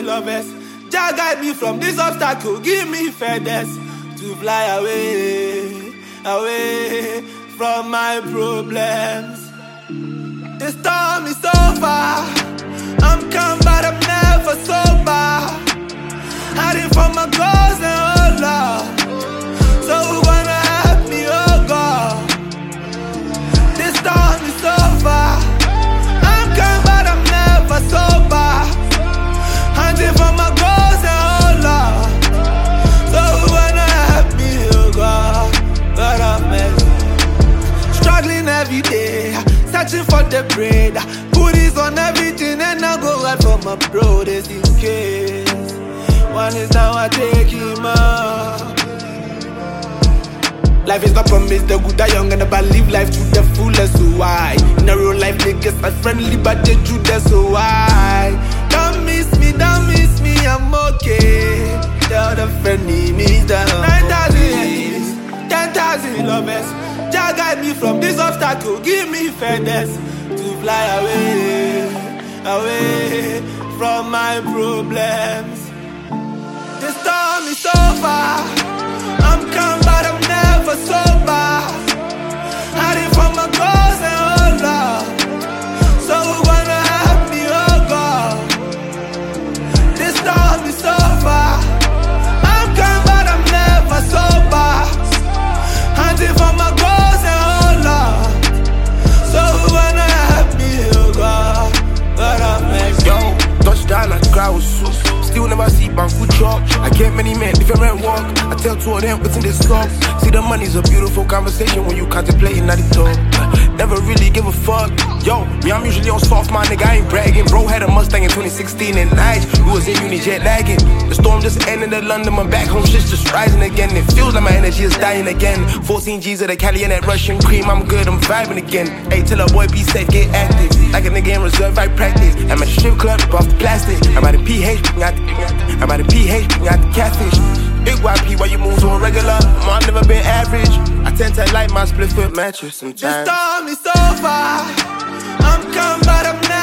lovers. Jah guide me from this obstacle, give me feathers to fly away, away from my problems. The storm is over, I'm calm but I'm never sober. Hiding from my goals and oh Lord, so who gonna help me, oh God? The storm is over, I'm calm but I'm never sober. Hiding from my goals and oh Lord, so who gonna help me, oh God? God of mercy. Struggling every day, searching for the bread. Goodies on everything and I go out for my brothers in case one is now I take him up. Life is not promised, the good, the young and the bad live life to the fullest, so why? In a real life niggas are friendly but they do that, so why? Don't miss me, I'm okay. Tell the frenemies down 9,000 enemies, 10,000 lovers. Jah guide me from this obstacle, give me feathers to fly away, away from my problems. The storm is over, I'm calm but I'm never sober. Hiding from my goals and oh Lord, so who gonna help me, oh God? The storm is over, I'm calm but I'm never sober. Hiding from my goals and oh Lord, so who gonna help me, oh God? God of mercy. Yo, touchdown like crowd was so. Still never see Banku chop. I get many men, different walk. I tell two of them what's in this song. See the money's a beautiful conversation when you contemplating at the top. Never really give a fuck. Yo, me I'm usually on soft, my nigga, I ain't bragging. Bro had a Mustang in 2016 and night. We was in uni jet lagging. The storm just ended in London, my back home shit's just rising again. It feels like my energy is dying again. 14 G's of the Cali and that Russian cream, I'm good, I'm vibing again. Hey, tell a boy be safe, get active. Like a nigga in reserve, I practice. I'm at the strip club, rip off the plastic. I'm at the PH, I'm at the PH, bring out the catfish. Big YP, why you move so regular? I've never been average. I tend to like my split foot mattress sometimes. The storm is over, I'm calm but I'm never